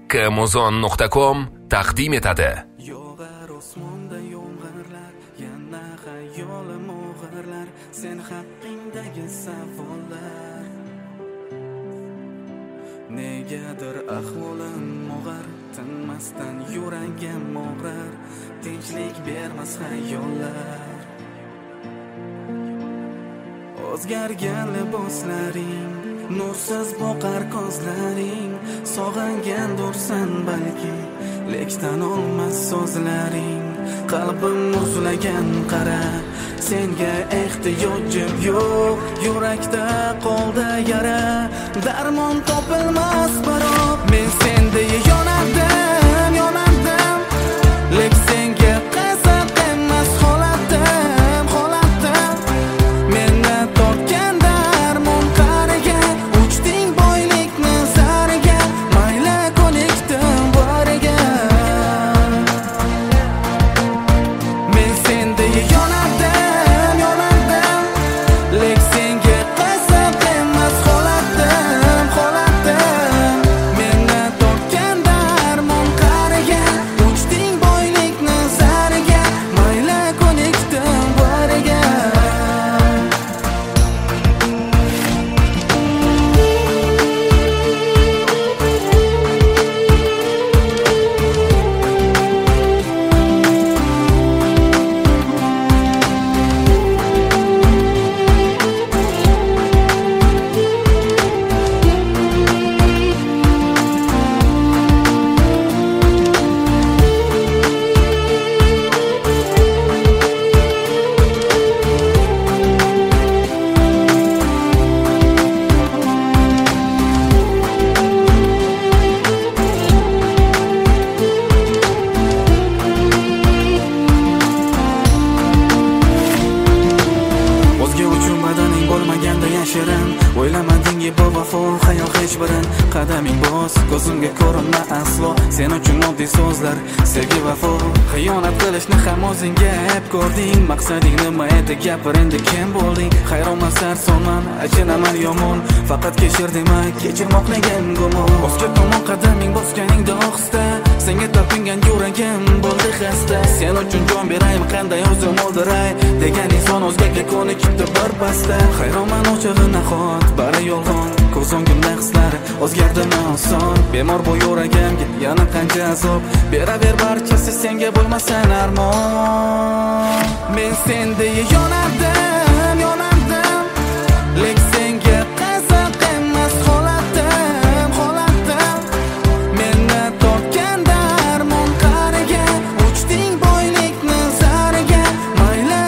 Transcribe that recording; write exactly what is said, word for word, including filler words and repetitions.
kmuzon nuqta com taqdim etadi. Yog'ar osmonda yomg'irlar, yana xayolim o'g'irlar, sen haqqingdagi savollar. Negadir ahvolim og'ir, tinmasdan yuragim og'rir, tinchlik bermas xayollar. O'zgargan liboslaring, nursiz boqar ko'zlaring, sog'ingandursan balki, lekdan olmas so'zlaring. Qalbim muzlagan qara, senga ehtiyojim yo'q, yurakda qoldi yara, darmon topilmas barob. Men senda yonardim, yonardim, lek senga qiziq emas holatim, holatim. Meni tortgan darmon qariga, uchding boylikni zariga, mayli ko'nikdim boriga. Men senda yonardim, yonardim, lek senga qiziq emas holatim, holatim. Meni tortgan darmon qariga, uchding boylikni zariga, mayli ko'nikdim boriga. O'zga uchun badaning bo'lmaganda yashirin, o'ylamadingki bu vafo xayol hech birin. Qadaming bos, ko'zimga ko'rinma aslo, sen uchun oddiy so'zlar, sevgi vafo. Xiyonat qilishni ham o'zingga ep ko'rding, maqsading nima edi, gapir endi kim bo'lding? Hayronman, sarsonman, achinaman yomon, faqat kechir dema, kechirmoqligim gumon. O'zga tomon qadaming bosganingda ohista, senga talpingan yuragim bo'ldi xasta. Sen uchun jon berayim, qanday o'zim o'ldiray, degan inson o'zgaga ko'nikibdi bir pasda. Hayronman, ochig'i nahot, bari yolg'on, ko'z o'ngimda hislari o'zgardimi oson. Bemor bu yuragimga yana qancha azob, beraver barchasi senga bo'lmasan armon. Men senda yonardim,